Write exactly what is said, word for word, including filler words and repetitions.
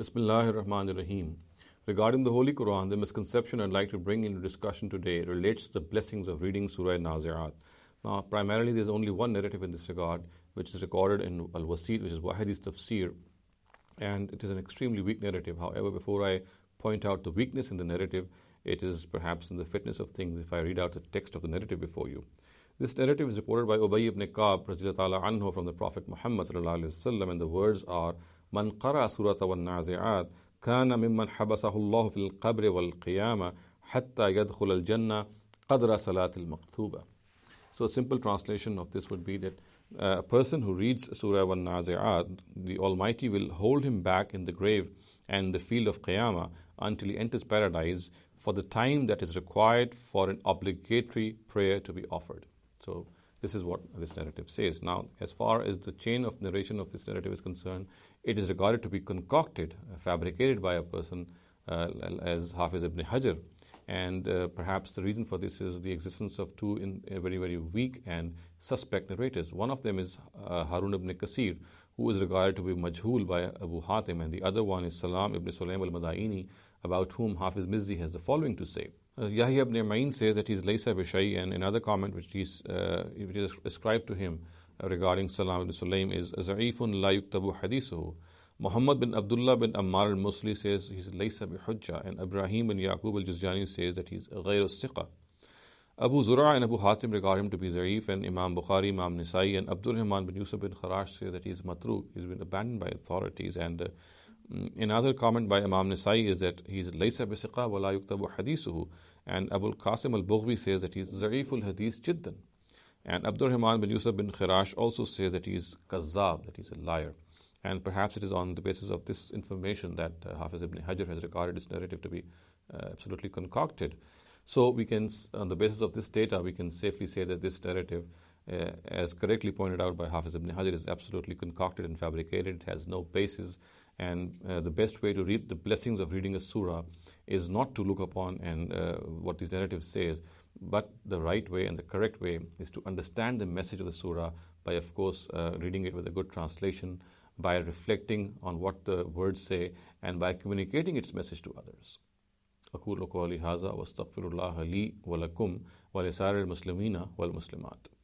Bismillahir Rahmanir Rahim. Regarding the Holy Quran, the misconception I'd like to bring into discussion today relates to the blessings of reading Surah Nazi'at. Now, primarily, there's only one narrative in this regard, which is recorded in Al-Wasit, which is Wahid's Tafsir, and it is an extremely weak narrative. However, before I point out the weakness in the narrative, it is perhaps in the fitness of things if I read out the text of the narrative before you. This narrative is reported by Ubay ibn Ka'b anhu from the Prophet Muhammad sallallahu alaihi wasallam, and the words are, "Man qara surata wan nazi'at kana mimman habasahu Allah fil qabr wal qiyamah hatta yadkhul al jannah qadra salat al maktuba." So a simple translation of this would be that uh, a person who reads Surah wan nazi'at, the Almighty will hold him back in the grave and the field of Qiyamah until he enters paradise for the time that is required for an obligatory prayer to be offered. So this is what this narrative says. Now, as far as the chain of narration of this narrative is concerned, it is regarded to be concocted, uh, fabricated by a person uh, as Hafiz ibn Hajar. And uh, perhaps the reason for this is the existence of two in, uh, very, very weak and suspect narrators. One of them is uh, Harun ibn Kasir, who is regarded to be majhul by Abu Hatim, and the other one is Salam ibn Sulaim al-Madaini, about whom Hafiz Mizzi has the following to say. Uh, Yahya ibn Ma'in says that he is Laysa bishai, and another comment which is, uh, which is ascribed to him uh, regarding Salam ibn Sulaim is Za'ifun la yuktabu hadithuhu. Muhammad bin Abdullah bin Ammar al-Musli says he's Laysa bihujja, and Ibrahim bin Yaqub al-Juzjani says that he's Ghayr al-Siqa. Abu Zura and Abu Hatim regard him to be Za'if, and Imam Bukhari, Imam Nisai, and Abdul Rahman bin Yusuf bin Kharash say that he's Matruk, he's been abandoned by authorities. And uh, another comment by Imam Nisai is that he's Laysa bisiqa wa la yuktabu hadithuhu, and Abu Qasim al-Bughwi says that he's Za'if al-Hadith jiddan. And Abdul Rahman bin Yusuf bin Kharash also says that he's Kazzab, that he's a liar. And perhaps it is on the basis of this information that uh, Hafiz ibn Hajar has regarded this narrative to be uh, absolutely concocted. So we can, on the basis of this data, we can safely say that this narrative, uh, as correctly pointed out by Hafiz ibn Hajar, is absolutely concocted and fabricated. It has no basis. And uh, the best way to read the blessings of reading a surah is not to look upon and uh, what this narrative says, but the right way and the correct way is to understand the message of the surah by, of course, uh, reading it with a good translation, by reflecting on what the words say, and by communicating its message to others. أقول قولي هذا واستغفر الله لي ولكم ولسائر المسلمين والمسلمات.